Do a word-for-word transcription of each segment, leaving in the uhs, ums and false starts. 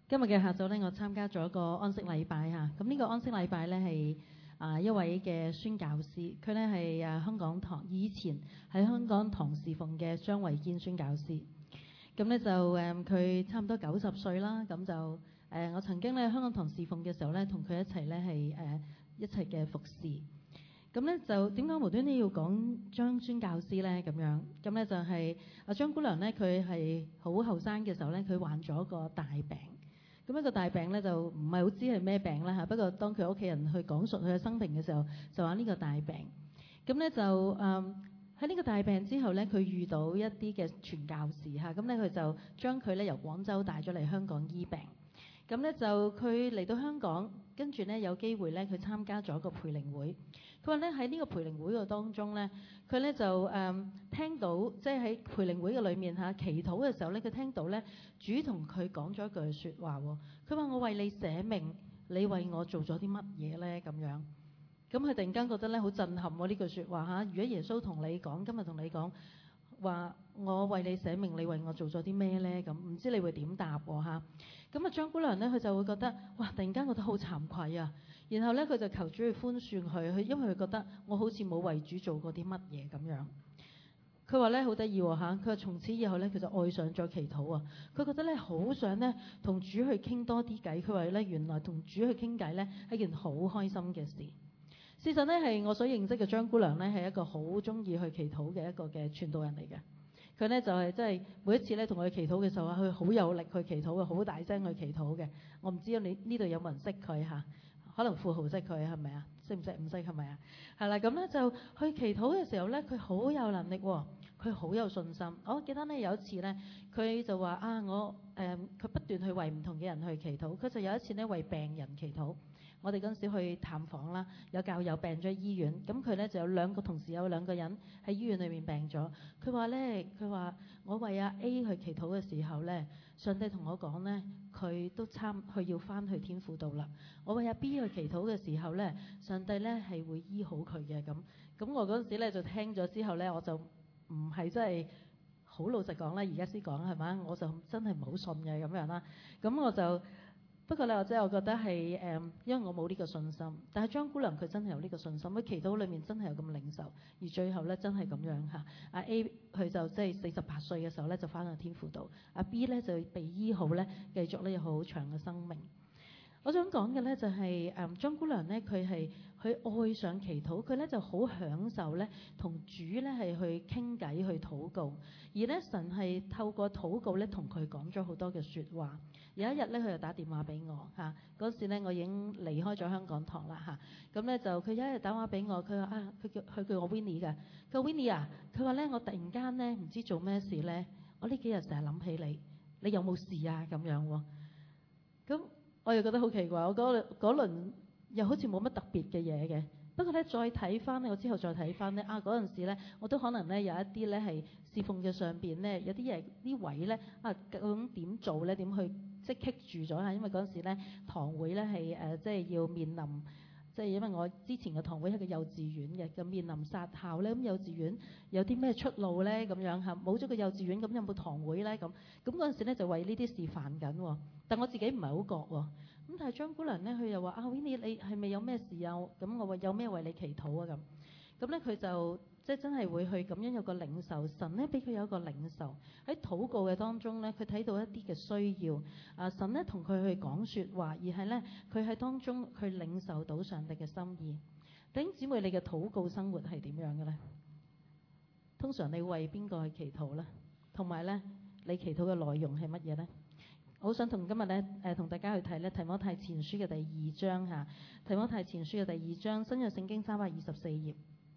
今日嘅下晝咧，我參加咗一個安息禮拜嚇。咁呢個安息禮拜咧係啊一位嘅宣教師，佢咧係啊香港堂以前喺香港堂侍奉嘅張維堅宣教師。咁咧就誒佢、嗯、差唔多九十歲啦。咁就誒、呃、我曾經咧香港堂侍奉嘅時候咧，同佢一齊咧係誒一齊嘅服侍。咁咧就點解無端端要講張宣教師咧？咁樣咁咧就係、是、阿張姑娘咧，佢係好後生嘅時候咧，佢患咗個大病。咁一個大病咧就唔係好知係咩病啦嚇，不過當佢屋企人去講述佢嘅生平嘅時候，就話呢個大病。咁咧就誒喺呢個大病之後咧，佢遇到一啲嘅傳教士嚇，咁咧佢就將佢咧由廣州帶咗嚟香港醫病。咁咧就佢嚟到香港，跟住咧有機會咧佢參加咗個培靈會。佢話咧喺呢個培靈會嘅當中咧，佢咧就誒、嗯、聽到即係喺培靈會嘅裏面嚇祈禱嘅時候咧，佢聽到咧主同佢講咗一句説話喎。佢話：我為你捨命，你為我做咗啲乜嘢咧？咁樣，咁佢突然間覺得咧好震撼喎呢句説話嚇。如果耶穌同你講，今日同你講話，我為你捨命，你為我做咗啲咩咧？咁唔知你會點答喎嚇？咁啊張姑娘咧，佢就會覺得哇，突然間覺得好慚愧啊！然後咧，佢就求主去寬恕佢，佢因為佢覺得我好似冇為主做過啲乜嘢咁樣。佢話咧好得意喎嚇，佢話從此以後咧，佢就愛上咗祈禱啊！佢覺得咧好想咧同主去傾多啲偈。佢話咧原來同主去傾偈咧係件好開心嘅事。事實咧係我所認識嘅張姑娘咧係一個好中意去祈禱嘅一個嘅傳道人嚟嘅。佢咧就係即係每一次咧同佢祈禱嘅時候啊，佢好有力去祈禱嘅，好大聲去祈禱嘅。我唔知道你呢度有冇人識佢嚇？可能富豪識佢係咪啊？識唔識？唔識係咪啊？係啦，咁咧就去祈禱嘅時候咧，佢好有能力喎，佢好有信心。我記得咧有一次咧，佢就話啊，我誒佢、呃、不斷去為唔同嘅人去祈禱。佢就有一次咧為病人祈禱。我哋嗰陣時去探訪啦，有教友病咗喺醫院，咁佢咧就有兩個同事，有兩個人喺醫院裏面病咗。佢話咧，佢話我為阿 A 去祈禱嘅時候咧，上帝同我講咧，佢都參佢要翻去天父度啦。我為阿 B 去祈禱嘅時候咧，上帝咧係會醫好佢嘅咁。咁我嗰陣時咧就聽咗之後咧，我就唔係真係好老實講啦，而家先講係嘛，我就真係唔好信嘅咁樣啦。咁我就。不過咧，我真係我覺得係誒、嗯，因為我冇呢個信心。但係張姑娘佢真係有呢個信心，佢祈禱裏面真係有咁領受，而最後咧真係咁樣嚇。阿 A 佢就即係四十八歲嘅時候咧就返去天父度，阿 B 咧就被醫好咧，繼續咧有好長嘅生命。我想講嘅咧就係、是、誒、嗯、張姑娘咧，佢係佢愛上祈禱，佢咧就好享受咧同主咧係去傾偈去禱告，而咧神係透過禱告咧同佢講咗好多嘅説話。有一日咧，佢就打電話俾我嚇，嗰時咧我已經離開咗香港堂啦嚇。咁咧就佢有一日打電話俾我，佢話啊，佢叫佢叫我 Winnie 㗎，佢話 Winnie 啊，佢話咧我突然間咧唔知做咩事咧，我呢幾日成日諗起你，你有冇事啊咁樣喎？咁我又覺得好奇怪，我嗰嗰輪又好似冇乜特別嘅嘢嘅。不過咧再睇翻咧，我之後再睇翻咧啊嗰陣時咧，我都可能咧有一啲咧係侍奉嘅上邊咧有啲嘢啲位咧啊究竟點做咧點去？即係棘住咗嚇，因為嗰陣時咧堂會咧係誒即係要面臨，即係因為我之前嘅堂會係個幼稚園嘅，咁面臨殺校咧，咁幼稚園有啲咩出路咧咁樣嚇？冇咗個幼稚園，咁有冇堂會咧咁？咁嗰陣時咧就為呢啲事煩緊喎，但我自己唔係好覺喎。咁但係張姑娘咧，佢又話啊 Winnie 你係咪有咩事啊？咁我話有咩為你祈禱啊咁。咁咧佢就即係真係會去咁樣有個領受，神咧俾佢有一個領受喺禱告嘅當中咧，佢睇到一啲嘅需要，啊神咧同佢去講説話，而係咧佢喺當中佢領受到上帝嘅心意。弟兄姊妹，你嘅禱告生活係點樣嘅咧？通常你為邊個去祈禱咧？同埋咧，你祈禱嘅內容係乜嘢咧？我好想同今日咧誒同大家去睇咧提摩太前書嘅第二章嚇，提摩太前書嘅第二章，新約聖經三百二十四頁。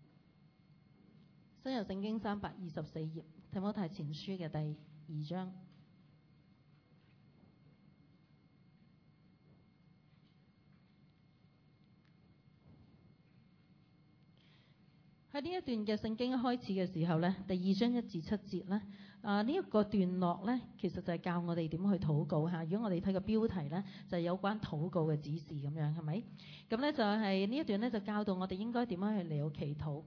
新約聖經三百二十四頁，提摩太前書嘅第二章。喺呢一段嘅聖經開始嘅時候呢，第二章一至七節呢，啊呢一個段落呢，其實就係教我哋點去禱告嚇。如果我哋睇個標題呢，就係有關禱告嘅指示咁樣，係咪？咁呢就係呢一段呢，就教導我哋應該點樣去嚟到祈禱。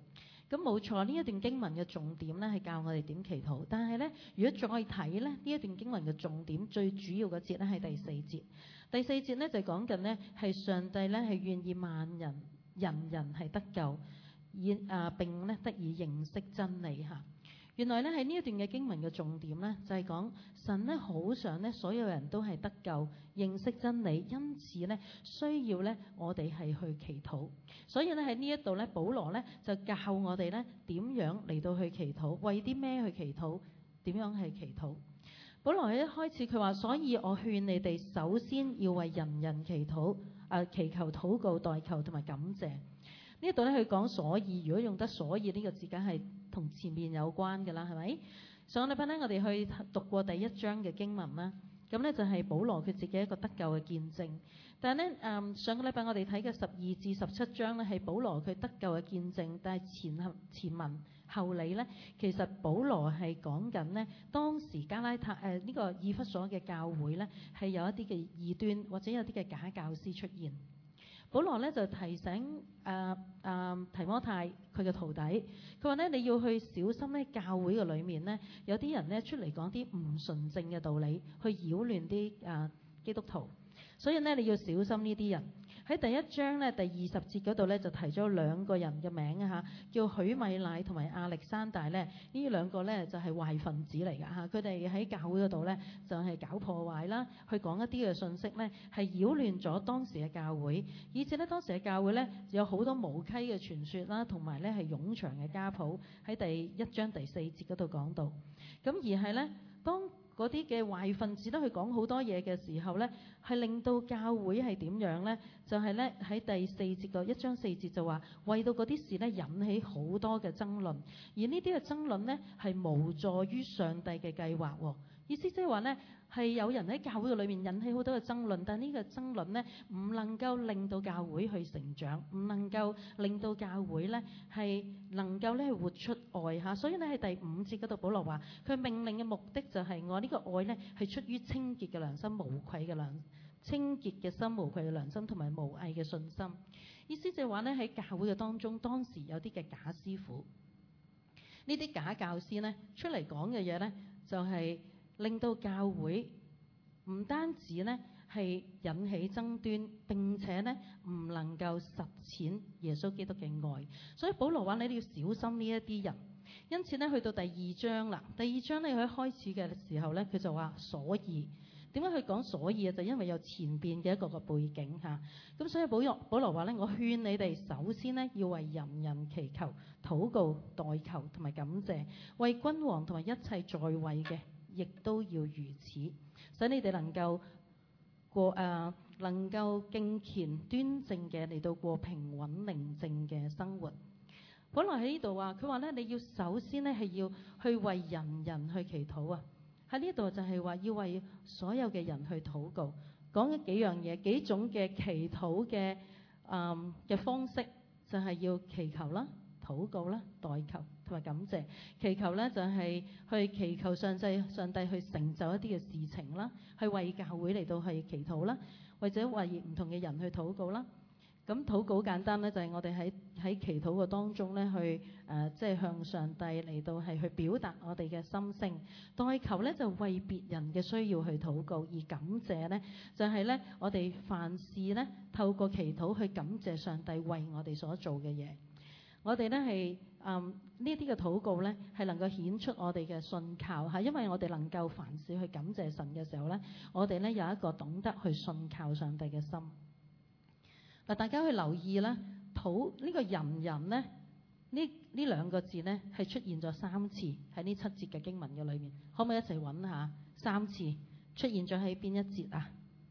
咁冇錯，呢一段經文嘅重點咧係教我哋點祈禱。但係咧，如果再睇咧呢一段經文嘅重點，最主要嘅節咧係第四節。第四節咧就講緊咧係上帝咧係願意萬人人人係得救，以啊並咧得以認識真理嚇。原來咧喺呢一段嘅經文嘅重點咧就係講神咧好想咧所有人都係得救認識真理，因此咧需要咧我哋係去祈禱。所以咧喺呢一度咧保羅咧就教我哋咧點樣嚟到去祈禱，為啲咩去祈禱，點樣去祈禱。保羅喺一開始佢話，所以我勸你哋首先要為人人祈禱，誒、呃、祈求禱告代求同埋感謝。呢一度咧佢講所以，如果用得所以呢個字，梗係同前面有關嘅啦，係咪？上個禮拜咧，我哋去讀過第一章嘅經文啦，咁咧就係保羅佢自己一個得救嘅見證。但係咧，誒上個禮拜我哋睇嘅十二至十七章咧，係保羅佢得救嘅見證，但係前後前文後理咧，其實保羅係講緊呢當時加拉太誒呢、呃這個以弗所嘅教會咧，係有一啲嘅異端或者有啲嘅假教師出現。保羅咧就提醒誒誒、呃呃、提摩太佢嘅徒弟，佢話咧你要去小心咧教會嘅裏面咧有啲人咧出嚟講啲唔純正嘅道理，去擾亂啲誒、呃、基督徒，所以咧你要小心呢啲人。喺第一章咧第二十節嗰度咧就提咗兩個人嘅名啊嚇，叫許米乃同埋亞歷山大咧，呢兩個咧就係壞分子嚟㗎嚇，佢哋喺教會嗰度咧就係搞破壞啦，去講一啲嘅信息咧係擾亂咗當時嘅教會，以至咧當時嘅教會咧有好多無稽嘅傳說啦，同埋咧係冗長嘅家譜，喺第一章第四節嗰度講到。咁而係咧當嗰啲嘅壞分子都去講好多嘢嘅時候咧，係令到教會係點樣咧？就係咧喺第四節個一章四節就話，為到嗰啲事咧引起好多嘅爭論，而呢啲嘅爭論咧係無助於上帝嘅計劃喎。意思即係話咧係有人喺教會嘅裏面引起好多嘅爭論，但係呢個爭論咧唔能夠令到教會去成長，唔能夠令到教會咧係能夠咧活出愛嚇。所以咧喺第五節嗰度，保羅話佢命令嘅目的就係我呢個愛咧係出於清潔嘅良心、無愧嘅良清潔嘅心、無愧嘅良心同埋無偽嘅信心。意思就係話咧喺教會嘅當中，當時有啲嘅假師傅，呢啲假教師咧出嚟講嘅嘢咧就係、是。令到教會唔單止咧係引起爭端，並且咧唔能夠實踐耶穌基督嘅愛。所以保羅話你哋要小心呢一啲人。因此咧去到第二章啦，第二章咧佢開始嘅時候咧佢就話所以點解佢講所以啊？就因為有前邊嘅一個個背景嚇。咁所以保羅保羅話咧，我勸你哋首先咧要為人人祈求、禱告、代求同埋感謝，為君王同埋一切在位嘅。亦都要如此，使你哋能夠過誒、呃，能夠敬虔端正嘅嚟到過平穩寧靜嘅生活。本來喺呢度話，佢話咧，你要首先咧係要去為人人去祈禱啊。喺呢度就係話要為所有嘅人去禱告，講咗幾樣嘢，幾種嘅祈禱嘅誒嘅方式，就係要祈求啦、禱告啦、代求同埋感謝。祈求咧就係、是、去祈求上帝上帝去成就一啲嘅事情啦，去為教會嚟到去祈禱啦，或者為唔同嘅人去禱告啦。咁禱告好簡單咧，就係、是、我哋喺喺祈禱嘅當中咧，去誒即係向上帝嚟到係去表達我哋嘅心聲。代求咧就為別人嘅需要去禱告，而感謝咧就係、是、咧我哋凡事咧透過祈禱去感謝上帝為我哋所做嘅嘢。我哋咧係嗯呢啲嘅禱告咧係能夠顯出我哋嘅信靠嚇，因為我哋能夠凡事去感謝神嘅時候咧，我哋咧有一個懂得去信靠上帝嘅心。嗱，大家去留意啦，禱呢個人人咧呢呢兩個字咧係出現咗三次喺呢七節嘅經文嘅裏面，可唔可以一齊揾下三次出現咗喺邊一節啊？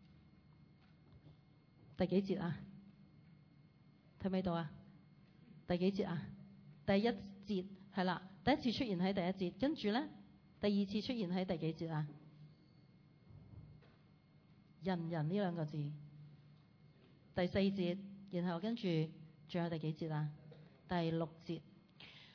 第幾節啊？睇唔睇到啊？第幾節啊？第一節係啦，第一次出現喺第一節，跟住咧第二次出現喺第幾節啊？人人呢兩個字，第四節，然後跟住仲有第幾節啊？第六節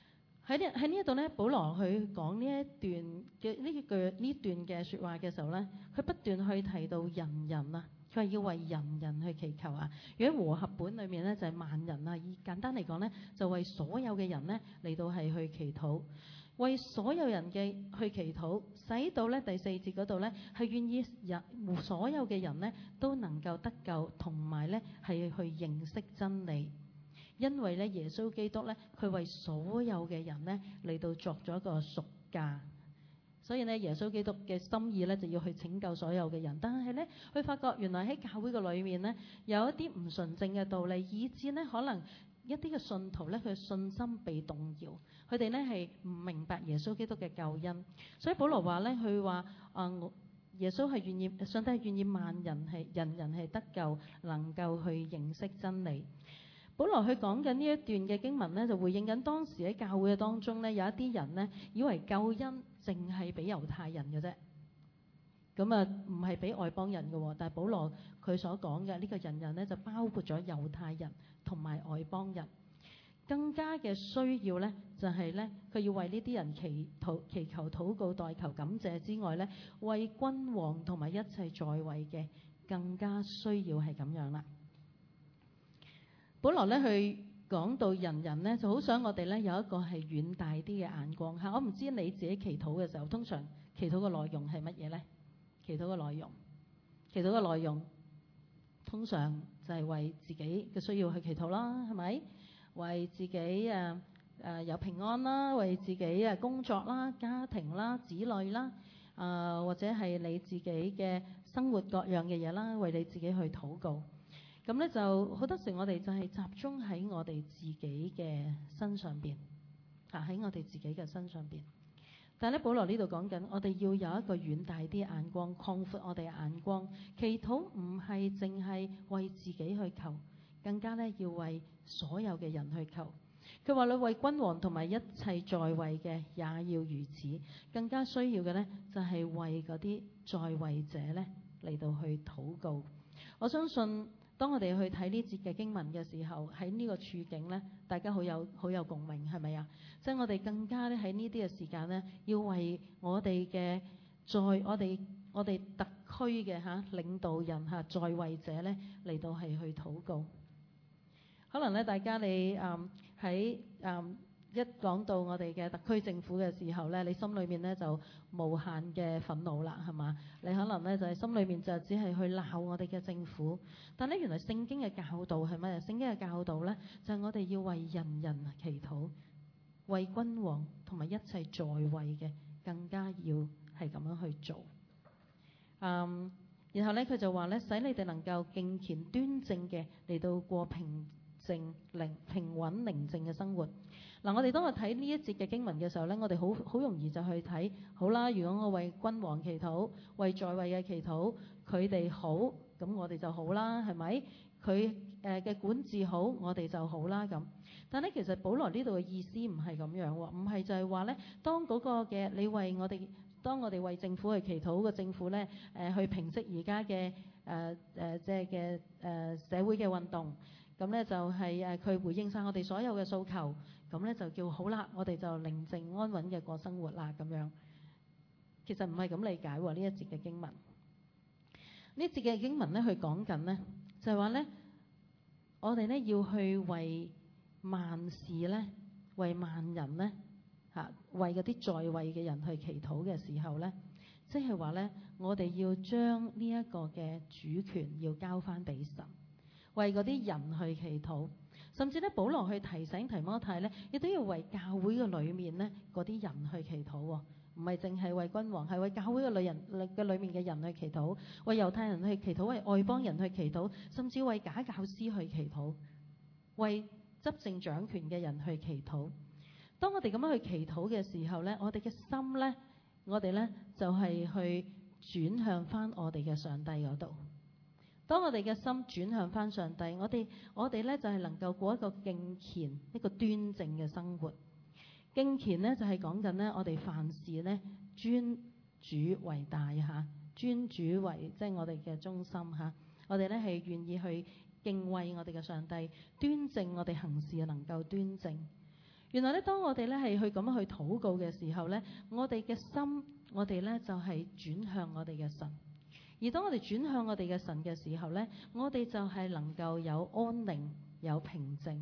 喺呢喺呢一度咧，保羅去講呢一段嘅呢句呢段嘅説話嘅時候咧，佢不斷去提到人人啊，佢話要為人人去祈求啊。如果和合本裏面咧就係、是、萬人啊，以簡單嚟講咧，就為所有嘅人咧嚟到係去祈禱，為所有人嘅去祈禱，使到咧第四節嗰度咧係願意人所有嘅人咧都能夠得救，同埋咧係去認識真理。因為咧，耶穌基督咧，佢為所有嘅人咧嚟到作咗一個贖價，所以咧，耶穌基督嘅心意咧就要去拯救所有嘅人。但係咧，佢發覺原來喺教會嘅裏面咧，有一啲唔純正嘅道理，以致咧可能一啲嘅信徒咧，佢信心被動搖，佢哋咧係唔明白耶穌基督嘅救恩。所以保羅話咧，佢話啊，耶穌係願意，上帝係願意萬人係人人係得救，能夠去認識真理。保羅佢講緊呢一段嘅經文咧，就回應緊當時喺教會嘅當中咧，有一啲人咧以為救恩淨係俾猶太人嘅啫，咁啊唔係俾外邦人嘅喎。但係保羅佢所講嘅呢個人人咧，就包括咗猶太人同埋外邦人。更加嘅需要咧，就係咧佢要為呢啲人祈禱、祈求、禱告、代求、感謝之外咧，為君王同埋一切在位嘅更加需要係咁樣啦。保羅咧去講到人人咧，就好想我哋咧有一個係遠大啲嘅眼光嚇。我唔知你自己祈禱嘅時候，通常祈禱嘅內容係乜嘢咧？祈禱嘅內容，祈禱嘅內容通常就係為自己嘅需要去祈禱啦，係咪？為自己誒誒、呃、有平安啦，為自己誒工作啦、家庭啦、子女啦，啊、呃、或者係你自己嘅生活各樣嘅嘢啦，為你自己去禱告。咁咧就好多時我哋就係集中喺我哋自己嘅身上邊，嚇喺我哋自己嘅身上邊。但係咧，保羅呢度講緊，我哋要有一個遠大啲眼光，擴闊我哋嘅眼光。祈禱唔係淨係為自己去求，更加咧要為所有嘅人去求。佢話你為君王同埋一切在位嘅也要如此，更加需要嘅咧就係為嗰啲在位者咧嚟到去禱告。我相信。當我哋去睇呢節嘅經文嘅時候，喺呢個處境咧，大家好有好有共鳴，係咪啊？即係我哋更加咧喺呢啲嘅時間咧，要為我哋嘅在我哋我哋特區嘅嚇領導人嚇在位者咧嚟到係去禱告。可能咧，大家你誒喺誒一講到我哋嘅特區政府嘅時候咧，你心裏面咧就無限嘅憤怒啦，係嘛？你可能咧就係心裏面就只係去鬧我哋嘅政府，但係原來聖經嘅教導係乜嘢？聖經嘅教導咧就係我哋要為人人祈禱，為君王同埋一切在位嘅更加要係咁樣去做。嗯，然後咧佢就話咧，使你哋能夠敬虔端正嘅嚟到過平靜寧平穩寧靜嘅生活。嗱，我哋當我睇呢一節嘅經文嘅時候咧，我哋好好容易就去睇，好啦，如果我為君王祈禱，為在位嘅祈禱，佢哋好，咁我哋就好啦，係咪？佢誒嘅管治好，我哋就好啦咁。但係其實保羅呢度嘅意思唔係咁樣喎，唔係就係話咧，當嗰個嘅你為我哋，當我哋為政府去祈禱，個政府咧誒、呃、去平息而家嘅誒誒即係嘅誒社會嘅運動，咁咧就係誒佢回應晒我哋所有嘅訴求。咁咧就叫好啦，我哋就寧靜安穩嘅過生活啦咁樣。其實唔係咁理解喎，呢一節嘅經文。呢一節嘅經文咧，佢講緊咧，就係話咧，我哋咧要去為萬事咧，為萬人咧嚇，為嗰啲在位嘅人去祈禱嘅時候咧，即係話咧，我哋要將呢一個嘅主權要交翻俾神，為嗰啲人去祈禱。甚至咧，保羅去提醒提摩太咧，亦都要為教會嘅裏面咧嗰啲人去祈禱喎，唔係淨係為君王，係為教會嘅女人嘅裏面嘅人去祈禱，為猶太人去祈禱，為外邦人去祈禱，甚至為假教師去祈禱，為執政掌權嘅人去祈禱。當我哋咁樣去祈禱嘅時候咧，我哋嘅心咧，我哋咧就係去轉向翻我哋嘅上帝嗰度。當我哋嘅心轉向翻上帝，我哋我哋咧就係能夠過一個敬虔、一個端正嘅生活。敬虔咧就係講緊咧，我哋凡事咧尊主為大嚇，尊主為即係我哋嘅中心嚇。我哋咧係願意去敬畏我哋嘅上帝，端正我哋行事能夠端正。 原來咧，當我哋咧係去咁樣去禱告嘅時候咧，我哋嘅心，我哋咧就係轉向我哋嘅神。而當我哋轉向我哋嘅神嘅時候咧，我哋就係能夠有安寧、有平靜。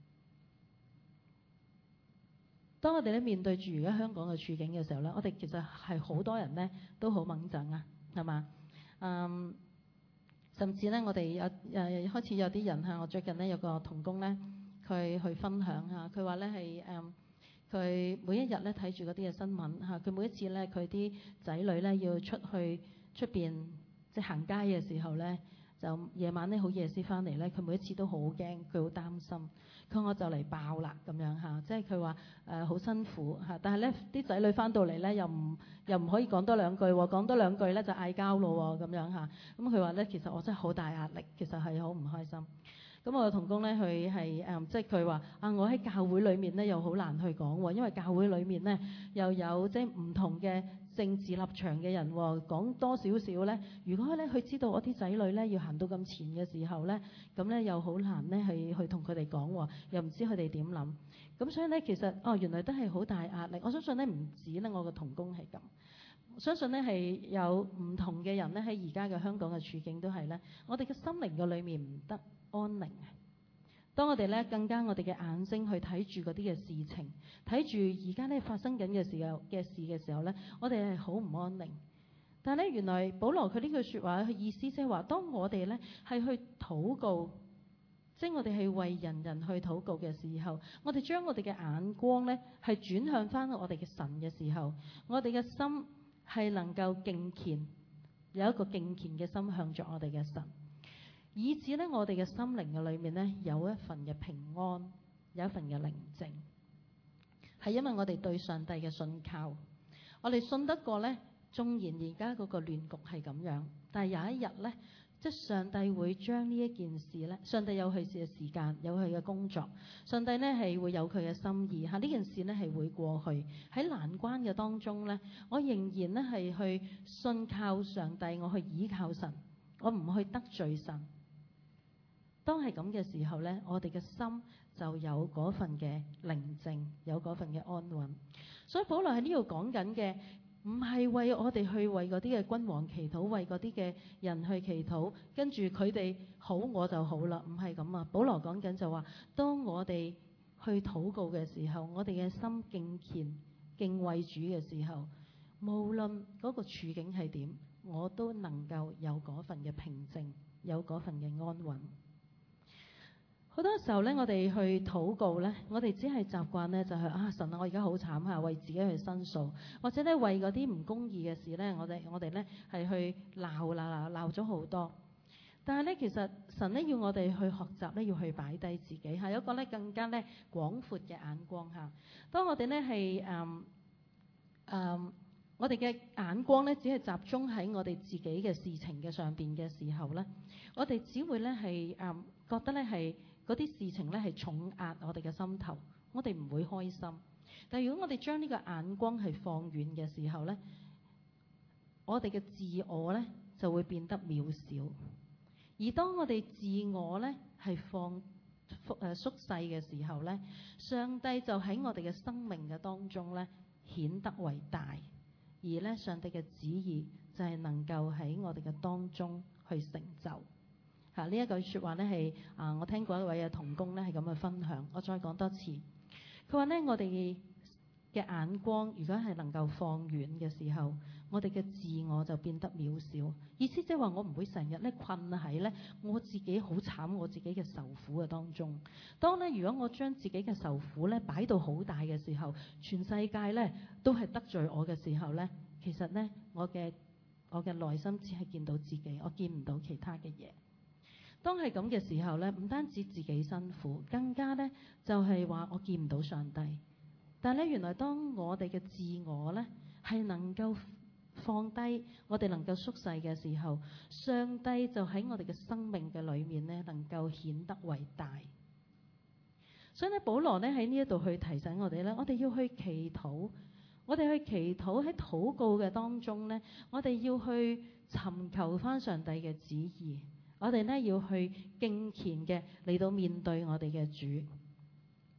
當我哋咧面對住而家香港嘅處境嘅時候咧，我哋其實係好多人咧都好掹陣啊，係嘛？嗯，甚至咧我哋有誒、呃、開始有啲人嚇，我最近咧有個同工咧，佢去分享嚇，佢話咧係誒佢每一日咧睇住嗰啲嘅新聞嚇，佢每一次咧佢啲仔女咧要出去出邊即係行街嘅時候咧，就夜晚咧好夜先翻嚟咧，佢每一次都好驚，佢好擔心。佢我就嚟爆啦咁樣嚇，即係佢話誒好辛苦嚇，但係咧啲仔女翻到嚟咧又唔又唔可以講多兩句喎，講多兩句咧就嗌交咯喎咁樣嚇。咁佢話咧其實我真係好大壓力，其實係好唔開心。咁我嘅同工咧佢係誒即係佢話啊，我喺教會裡面咧又好難去講喎，因為教會裡面咧又有即係唔同嘅政治立場嘅人喎，講多少少咧，如果咧佢知道我啲仔女咧要行到咁前嘅時候咧，咁咧又好難咧去去同佢哋講喎，又唔知佢哋點諗。咁所以咧其實哦原來都係好大壓力。我相信咧唔止咧我嘅同工係咁，我相信咧係有唔同嘅人咧喺而家嘅香港嘅處境都係咧，我哋嘅心靈嘅裡面唔得安寧啊！當我哋咧更加我哋嘅眼睛去睇住嗰啲嘅事情，睇住而家咧發生緊嘅時候嘅事嘅時候咧，我哋係好唔安寧。但係咧原來保羅佢呢句説話嘅意思即係話，當我哋咧係去禱告，即係我哋係為人人去禱告嘅時候，我哋將我哋嘅眼光咧係轉向翻我哋嘅神嘅時候，我哋嘅心係能夠敬虔，有一個敬虔嘅心向著我哋嘅神。以至咧，我哋嘅心靈嘅裏面咧，有一份嘅平安，有一份嘅寧靜，係因為我哋對上帝嘅信靠。我哋信得過咧，縱然而家嗰個亂局係咁樣，但係有一日咧，即係上帝會將呢一件事咧，上帝有佢嘅時間，有佢嘅工作，上帝咧係會有佢嘅心意嚇。呢件事咧係會過去。喺難關嘅當中咧，我仍然咧係去信靠上帝，我去倚靠神，我唔去得罪神。當係咁嘅時候咧，我哋嘅心就有嗰份嘅寧靜，有嗰份嘅安穩。所以保羅喺呢度講緊嘅，唔係為我哋去為嗰啲嘅君王祈禱，為嗰啲嘅人去祈禱，跟住佢哋好我就好啦，唔係咁啊！保羅講緊就話，當我哋去禱告嘅時候，我哋嘅心敬虔、敬畏主嘅時候，無論嗰個處境係點，我都能夠有嗰份嘅平靜，有嗰份嘅安穩。好多時候咧，我哋去禱告咧，我哋只係習慣咧，就係啊神啊，我而家好慘嚇，為自己去申訴，或者咧為嗰啲唔公義嘅事咧，我哋我哋咧係去鬧鬧鬧咗好多。但係咧，其實神咧要我哋去學習咧，要去擺低自己，係有一個咧更加咧廣闊嘅眼光嚇。當我哋咧係誒誒，我哋嘅眼光咧只係集中喺我哋自己嘅事情嘅上邊嘅時候咧，我哋只會咧係誒覺得咧係。嗰啲事情咧係重壓我哋嘅心頭，我哋唔會開心。但係如果我哋將呢個眼光係放遠嘅時候咧，我哋嘅自我咧就會變得渺小。而當我哋自我咧係放誒縮細嘅時候咧，上帝就喺我哋嘅生命嘅當中咧顯得為大。而咧上帝嘅旨意就係能夠喺我哋嘅當中去成就。嚇！呢一句説話咧係啊，我聽過一位嘅同工咧係咁去分享。我再講多次，佢話咧我哋嘅眼光如果係能夠放遠嘅時候，我哋嘅自我就變得渺小。意思即係話我唔會成日咧困喺咧我自己好慘我自己嘅受苦嘅當中。當咧如果我將自己嘅受苦咧擺到好大嘅時候，全世界咧都係得罪我嘅時候咧，其實咧我嘅我嘅內心只係見到自己，我見唔到其他嘅嘢。當係咁嘅時候咧，唔單止自己辛苦，更加咧就係話我見唔到上帝。但係咧，原來當我哋嘅自我咧係能夠放低，我哋能夠縮細嘅時候，上帝就喺我哋嘅生命嘅裏面咧，能夠顯得為大。所以咧，保羅咧喺呢一度去提醒我哋咧，我哋要去祈禱，我哋去祈禱喺禱告嘅當中咧，我哋要去尋求返上帝嘅旨意。我哋咧要去敬虔嘅嚟到面對我哋嘅主。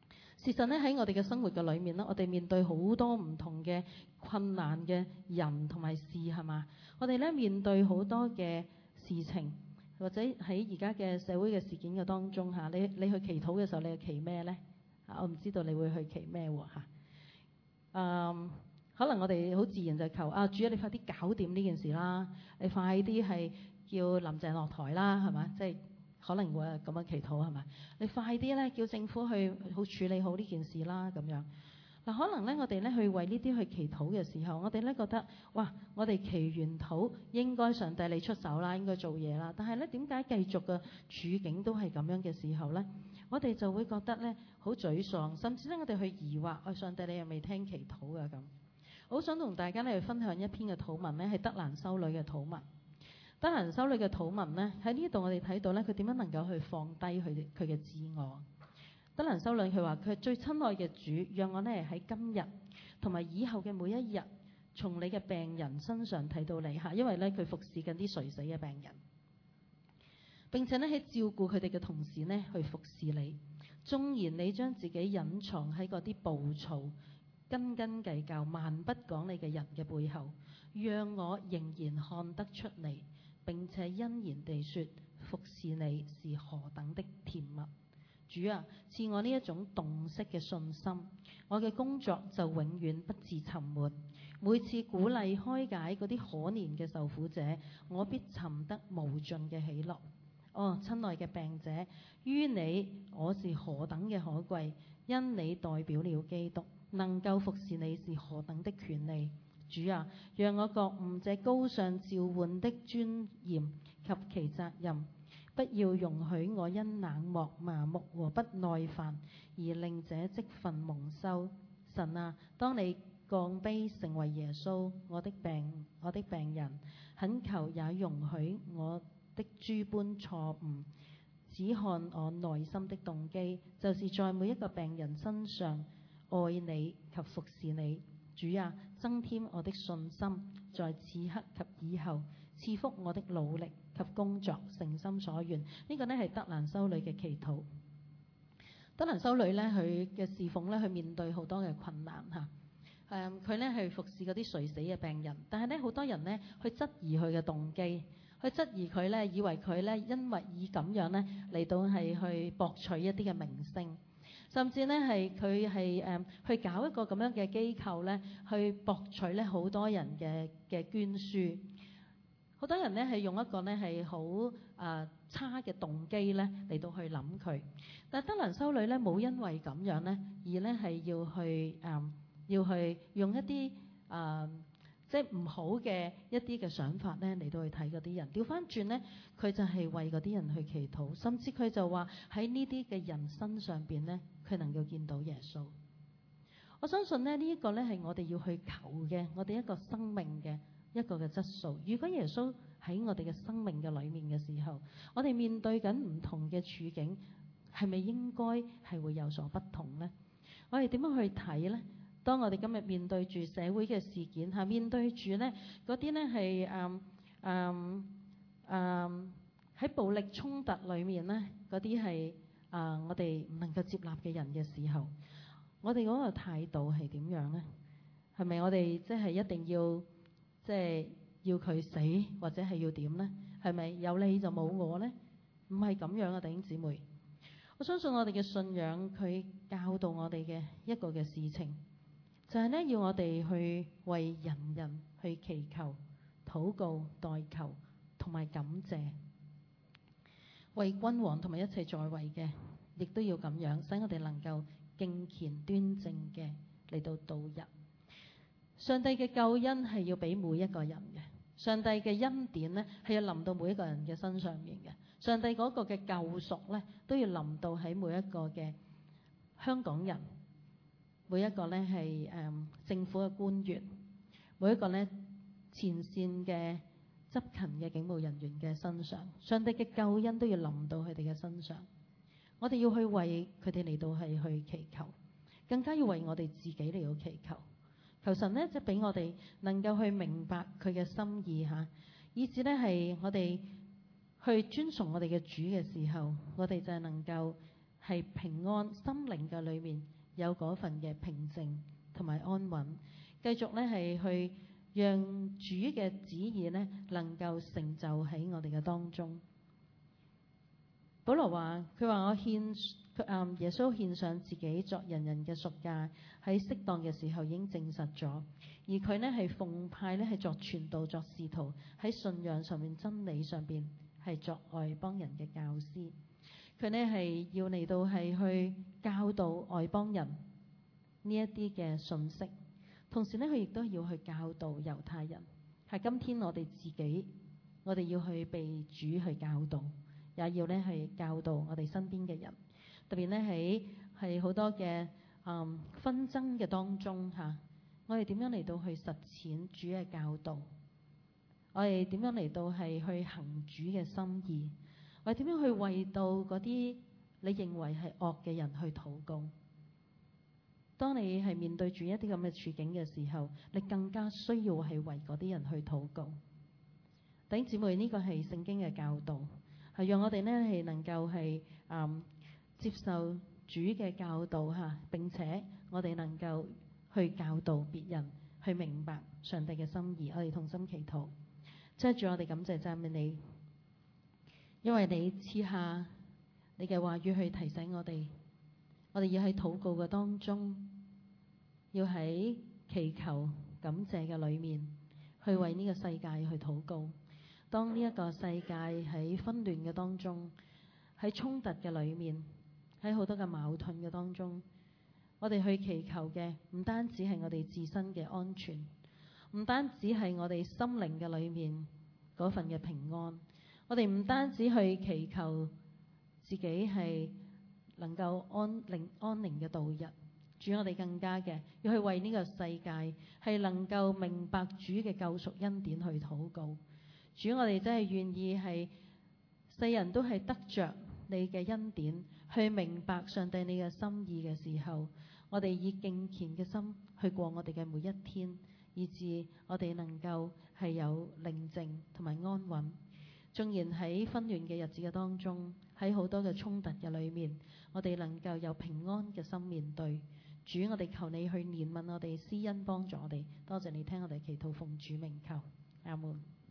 事實咧喺我哋嘅生活嘅裏面咧，我哋面對好多唔同嘅困難嘅人同埋事，係嘛？我哋咧面對好多嘅事情，或者喺而家嘅社會嘅事件嘅當中嚇，你你去祈禱嘅時候，你去祈咩咧？啊，我唔知道你會去祈咩喎嚇。嗯，可能我哋好自然就求啊，主啊，你快啲搞掂呢件事啦，你快啲係叫林鄭落台啦，係嘛？即係。可能會咁樣祈禱係咪？你快啲咧叫政府去好處理好呢件事啦咁樣。嗱，可能咧我哋咧去為呢啲去祈禱嘅時候，我哋咧覺得哇，我哋祈完禱應該上帝你出手啦，應該做嘢啦。但係咧點解繼續嘅處境都係咁樣嘅時候咧，我哋就會覺得咧好沮喪，甚至咧我哋去疑惑，哦，上帝你又未聽祈禱㗎咁。好想同大家咧去分享一篇嘅禱文咧，係德蘭修女嘅禱文。德蘭修女嘅禱文呢，喺呢度我哋睇到咧，佢點樣能夠去放低佢佢嘅自我。德蘭修女佢話：佢最親愛嘅主，讓我呢喺今日同埋以後嘅每一日，從你嘅病人身上睇到你嚇，因為咧佢服侍緊啲垂死嘅病人，並且咧喺照顧佢哋嘅同時呢，去服侍你。縱然你將自己隱藏喺嗰啲暴躁、斤斤計較、蠻不講理嘅人嘅背後，讓我仍然看得出你。並且欣然地說，服侍你是何等的甜蜜。主啊，賜我呢一種洞悉嘅信心，我嘅工作就永遠不致沉悶。每次鼓勵開解嗰啲可憐嘅受苦者，我必尋得無盡嘅喜樂。哦，親愛嘅病者，於你我是何等嘅可貴，因你代表了基督，能夠服侍你是何等的權利。主啊，讓我覺悟這高尚召喚的尊嚴及其責任，不要容許我因冷漠、麻木和不耐煩而令這職分蒙羞。神啊，當你降卑成為耶穌，我的病我的病人，懇求也容許我的諸般錯誤，只看我內心的動機，就是在每一個病人身上愛你及服侍你。主啊，增添我的信心，在此刻及以後，賜福我的努力及工作，誠心所願。呢、這個呢係德蘭修女嘅祈禱。德蘭修女呢，佢嘅侍奉呢，佢面對好多嘅困難嚇。誒、嗯，佢呢係服侍嗰啲垂死嘅病人，但係呢，好多人呢去質疑佢嘅動機，去質疑佢呢，以為佢呢因為以咁樣呢嚟到係去博取一啲嘅名聲。甚至咧係佢係誒去搞一個咁樣嘅機構咧，去博取咧好多人嘅嘅捐書。好多人咧係用一個咧係好誒差嘅動機咧嚟到去諗佢。但係德蘭修女咧冇因為咁樣咧，而咧係要去誒、呃、要去用一啲誒、呃、即係唔好嘅一啲嘅想法咧嚟到去睇嗰啲人。調翻轉咧，佢就係為嗰啲人去祈禱，甚至佢就話喺呢啲嘅人身上邊咧。佢能夠見到耶穌，我相信咧呢一個咧係我哋要去求嘅，我哋一個生命嘅一個嘅質素。如果耶穌喺我哋嘅生命嘅裏面嘅時候，我哋面對緊唔同嘅處境，係咪應該係會有所不同呢？我哋點樣去睇呢？當我哋今日面對住社會嘅事件嚇，面對住呢嗰啲呢係誒誒誒喺暴力衝突裏面呢嗰啲係。啊！我哋唔能夠接納嘅人嘅時候，我哋嗰個態度係點樣呢？係咪我哋即係一定要即係要佢死，或者係要點呢？係咪有你就冇我呢？唔係咁樣啊，弟兄姊妹！我相信我哋嘅信仰，佢教導我哋嘅一個嘅事情，就係呢：要我哋去為人人去祈求、禱告、代求同埋感謝。為君王同埋一切在位嘅，亦都要咁樣，使我哋能夠敬虔端正嘅嚟到度日。上帝嘅救恩係要俾每一個人嘅，上帝嘅恩典呢係要臨到每一個人嘅身上面嘅。上帝嗰個嘅救贖呢都要臨到喺每一個嘅香港人，每一個呢係誒、嗯、政府嘅官員，每一個呢前線嘅執勤嘅警務人員嘅身上，上帝嘅救恩都要臨到佢哋嘅身上。我哋要去為佢哋嚟到係去祈求，更加要為我哋自己嚟到祈求。求神呢，即係俾我哋能夠去明白佢嘅心意嚇，以至呢係我哋去尊崇我哋嘅主嘅時候，我哋就係能夠係平安心靈嘅裏面有嗰份嘅平靜同埋安穩，繼續咧係去讓主嘅旨意咧能夠成就喺我哋嘅當中。保羅話：佢話我獻誒耶穌獻上自己作人人嘅贖價，喺適當嘅時候已經證實咗。而佢呢係奉派咧係作傳道、作使徒，喺信仰上面、真理上邊係作外邦人嘅教師。佢呢係要嚟到係去教導外邦人呢一啲嘅信息，同時呢，佢亦都要去教導猶太人。係今天我哋自己，我哋要去被主去教導，也要呢係教導我哋身邊嘅人。特別呢喺係好多嘅嗯紛爭嘅當中嚇，我哋點樣嚟到去實踐主嘅教導？我哋點樣嚟到係去行主嘅心意？我哋點樣去為到嗰啲你認為係惡嘅人去禱告？當你係面對住一啲咁嘅處境嘅時候，你更加需要係為嗰啲人去禱告。弟兄姊妹，呢個係聖經嘅教導，係讓我哋呢係能夠係嗯接受主嘅教導嚇，並且我哋能夠去教導別人，去明白上帝嘅心意。我哋同心祈禱，即係主，我哋感謝讚美你，因為你賜下你嘅話語去提醒我哋，我哋要喺禱告嘅當中，要喺祈求感謝嘅裏面，去為呢個世界去禱告。當呢一個世界喺紛亂嘅當中，喺衝突嘅裏面，喺好多嘅矛盾嘅當中，我哋去祈求嘅唔單止係我哋自身嘅安全，唔單止係我哋心靈嘅裏面嗰份嘅平安，我哋唔單止去祈求自己係能夠安寧安寧嘅度日，主，我哋更加嘅要去為呢個世界係能夠明白主嘅救贖恩典去禱告。主，我哋真係願意係世人都係得着你嘅恩典，去明白上帝你嘅心意嘅時候，我哋以敬虔嘅心去過我哋嘅每一天，以致我哋能夠係有寧靜同埋安穩。縱然喺紛亂嘅日子嘅當中，喺好多嘅衝突嘅裏面，我哋能夠有平安嘅心面對。主，我哋求你去憐憫我哋，施恩幫助我哋。多謝你聽我哋祈禱，奉主名求，阿門。